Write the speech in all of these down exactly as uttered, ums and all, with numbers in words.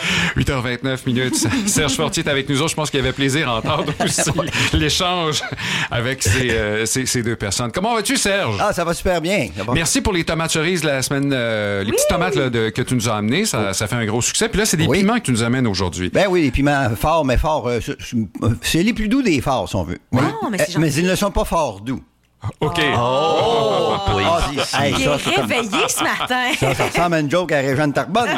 huit heures vingt-neuf minutes. Serge Fortier est avec nous autres. Je pense qu'il avait plaisir à entendre aussi l'échange avec ces, euh, ces, ces deux personnes. Comment vas-tu, Serge? Ah, ça va super bien. Va... Merci pour les tomates cerises la semaine, euh, les oui. petites tomates là, de, que tu nous as amenées. Ça, ça fait un gros succès. Puis là, c'est des oui. piments que tu nous amènes aujourd'hui. Ben oui, des piments forts, mais forts. Euh, c'est les plus doux des forts, si on veut. Wow, mais, mais, euh, mais ils ne sont pas forts doux. OK. Oh! oh. Oui. Ah, hey, il ça, est réveillé comme... ce matin. Ça, ça ressemble à une joke à Régent Tarbonne.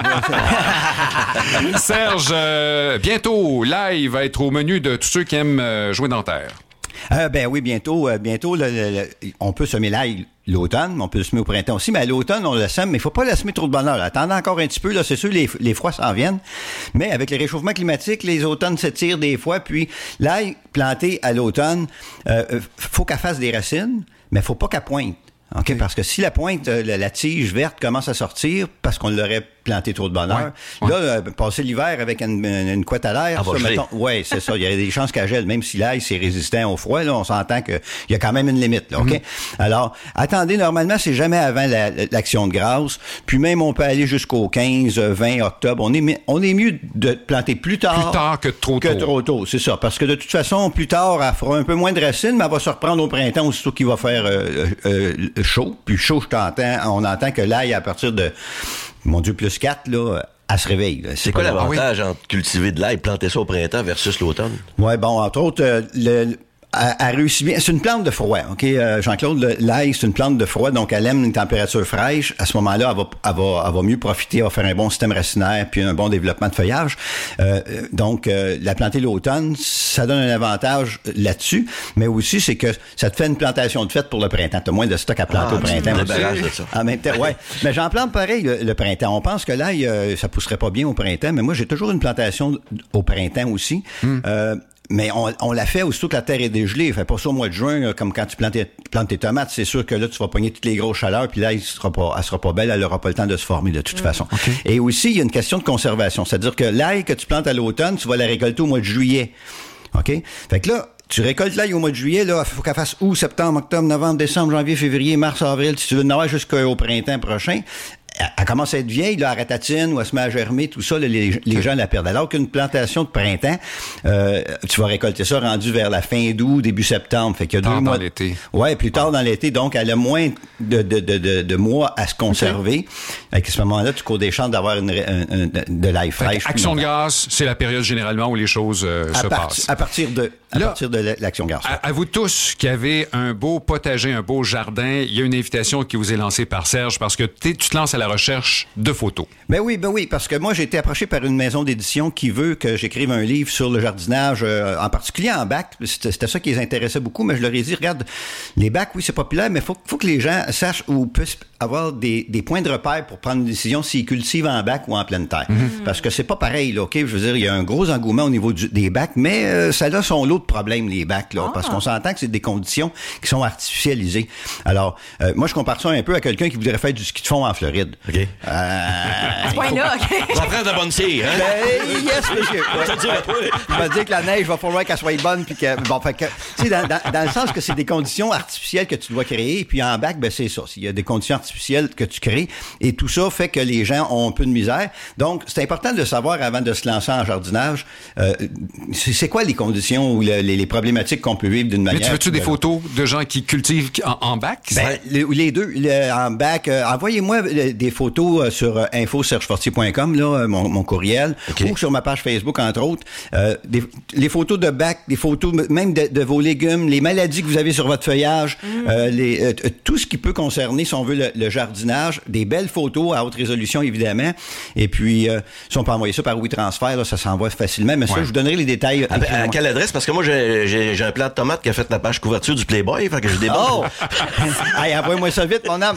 Serge, euh, bientôt, live va être au menu de tous ceux qui aiment euh, jouer dans terre. Euh, ben oui, bientôt, euh, bientôt, le, le, le, on peut semer l'ail l'automne, mais on peut le semer au printemps aussi, mais à l'automne, on le sème, mais il faut pas le semer trop de bonheur. Là. Attendez encore un petit peu, là, c'est sûr, les, les froids s'en viennent, mais avec le réchauffement climatique, les automnes s'étirent des fois, puis l'ail planté à l'automne, euh, faut qu'elle fasse des racines, mais faut pas qu'elle pointe. OK, parce que si la pointe, la, la tige verte commence à sortir parce qu'on l'aurait planté trop de bonheur, ouais, ouais. là, euh, passer l'hiver avec une, une, une couette à l'air, ça, mettons, ouais, c'est ça, il y a des chances qu'elle gèle, même si l'ail, c'est résistant au froid, là, on s'entend qu'il y a quand même une limite, là, OK? Mm-hmm. Alors, attendez, normalement, c'est jamais avant la, l'action de grâce, puis même on peut aller jusqu'au quinze, vingt octobre, on est, on est mieux de planter plus tard. Plus tard que trop que tôt. Que trop tôt, c'est ça, parce que de toute façon, plus tard, elle fera un peu moins de racines, mais elle va se reprendre au printemps aussitôt qu'il va faire euh, euh, chaud, puis chaud, je t'entends, on entend que l'ail, à partir de, mon Dieu, plus quatre, là, elle se réveille. Là. C'est, c'est quoi l'avantage ah, oui. entre cultiver de l'ail et planter ça au printemps versus l'automne? Oui, bon, entre autres, euh, le... Elle, elle réussit bien. C'est une plante de froid, OK? Euh, Jean-Claude, le, l'ail, c'est une plante de froid, donc elle aime une température fraîche. À ce moment-là, elle va, elle va, elle va mieux profiter, elle va faire un bon système racinaire puis un bon développement de feuillage. Euh, donc, euh, la planter l'automne, ça donne un avantage là-dessus, mais aussi, c'est que ça te fait une plantation de fête pour le printemps. T'as moins de stock à planter ah, au printemps. De ça. En même temps, ouais. Mais j'en plante pareil le, le printemps. On pense que l'ail, euh, ça pousserait pas bien au printemps, mais moi, j'ai toujours une plantation au printemps aussi. Mm. Euh, Mais on, on l'a fait aussitôt que la terre est dégelée. Fait pas ça au mois de juin, comme quand tu plantes tes, plantes tes tomates. C'est sûr que là, tu vas pogner toutes les grosses chaleurs, puis là, elle sera pas, elle sera pas belle, elle aura pas le temps de se former de toute mmh. façon. Okay. Et aussi, il y a une question de conservation. C'est-à-dire que l'ail que tu plantes à l'automne, tu vas la récolter au mois de juillet. OK? Fait que là, tu récoltes l'ail au mois de juillet, là, il faut qu'elle fasse août, septembre, octobre, novembre, décembre, janvier, février, mars, avril. Si tu veux en avoir jusqu'au printemps prochain, elle commence à être vieille, là, elle ratatine ou elle se met à germer, tout ça, là, les, les gens la perdent. Alors qu'une plantation de printemps, euh, tu vas récolter ça rendu vers la fin d'août, début septembre. Fait qu'il y a tard deux mois. Dans l'été. Ouais, plus tard ouais. dans l'été. Donc, elle a moins de, de, de, de, de mois à se conserver. Okay. À ce moment-là, tu cours des chances d'avoir une, une, une, de l'ail fraîche. Action de grâce, c'est la période généralement où les choses euh, se part, passent. À partir de, à là, partir de l'action de grâce. À, à vous tous qui avez un beau potager, un beau jardin, il y a une invitation qui vous est lancée par Serge parce que tu te lances à la recherche de photos. Ben oui, ben oui, parce que moi, j'ai été approché par une maison d'édition qui veut que j'écrive un livre sur le jardinage, euh, en particulier en bac. C'était, c'était ça qui les intéressait beaucoup, mais je leur ai dit, regarde, les bacs, oui, c'est populaire, mais il faut, faut que les gens sachent ou puissent avoir des, des points de repère pour prendre une décision s'ils cultivent en bac ou en pleine terre. Mm-hmm. Parce que c'est pas pareil, là, OK? Je veux dire, il y a un gros engouement au niveau du, des bacs, mais euh, ça a son lot de problèmes, les bacs, là, ah. parce qu'on s'entend que c'est des conditions qui sont artificialisées. Alors, euh, moi, je compare ça un peu à quelqu'un qui voudrait faire du ski de fond en Floride. OK. Euh, à ce point-là, OK. Ça prend de la bonne cire, hein? Ben, yes, monsieur. Ouais. Il va dire que la neige va falloir qu'elle soit bonne, puis que, bon, fait que, tu sais, dans, dans, dans le sens que c'est des conditions artificielles que tu dois créer, puis en bac, ben, c'est ça. Il y a des conditions artificielles que tu crées, et tout ça fait que les gens ont un peu de misère. Donc, c'est important de le savoir avant de se lancer en jardinage. Euh, c'est, c'est quoi les conditions ou le, les, les problématiques qu'on peut vivre d'une manière? Mais tu veux-tu des photos de gens qui cultivent en, en bac? Ben, les, les deux. Le, en bac, euh, envoyez-moi des photos euh, sur euh, info serge fortier point com, là, mon, mon courriel, okay. ou sur ma page Facebook, entre autres. Euh, des, les photos de bac, des photos même de, de vos légumes, les maladies que vous avez sur votre feuillage, mm. euh, les, euh, tout ce qui peut concerner, si on veut, le, le jardinage, des belles photos à haute résolution, évidemment. Et puis, euh, si on peut envoyer ça par WeTransfer, là, ça s'envoie facilement. Mais ça, ouais. je vous donnerai les détails. À, à quelle adresse? Parce que moi, j'ai, j'ai, j'ai un plant de tomate qui a fait la page couverture du Playboy, fait que je déborde. Oh! Hey, envoie-moi ça vite, mon âme.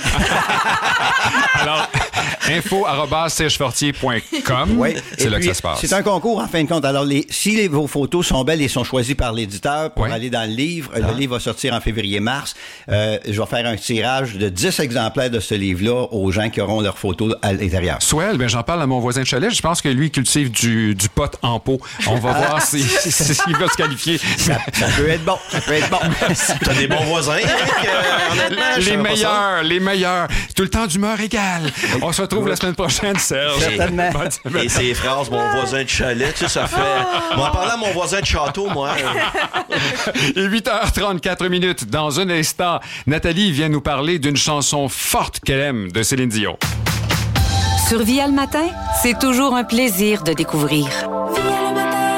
Alors, info arobase serge fortier point com. Oui. C'est là puis, que ça se passe. C'est un concours, en fin de compte. Alors, les, si les, vos photos sont belles et sont choisies par l'éditeur pour ouais. aller dans le livre, ah. le livre va sortir en février-mars. Euh, je vais faire un tirage de dix exemplaires de ce livre-là aux gens qui auront leurs photos à l'intérieur. Swell, ben j'en parle à mon voisin de chalet. Je pense que lui, il cultive du, du pot en pot. On va voir s'il si, si, si va se qualifier. Ça, ça peut être bon. Ça peut être bon. T'as des bons voisins, Eric, euh, honnêtement. Les meilleurs, les meilleurs. Tout le temps d'humeur égale. On, se retrouve la semaine prochaine, Serge. Certainement. Et ces phrases, mon voisin de chalet, tu sais, ça fait... Moi, en parlant à mon voisin de château, moi... Et huit heures trente-quatre minutes. Dans un instant, Nathalie vient nous parler d'une chanson forte qu'elle aime de Céline Dion. Sur Via le matin, c'est toujours un plaisir de découvrir.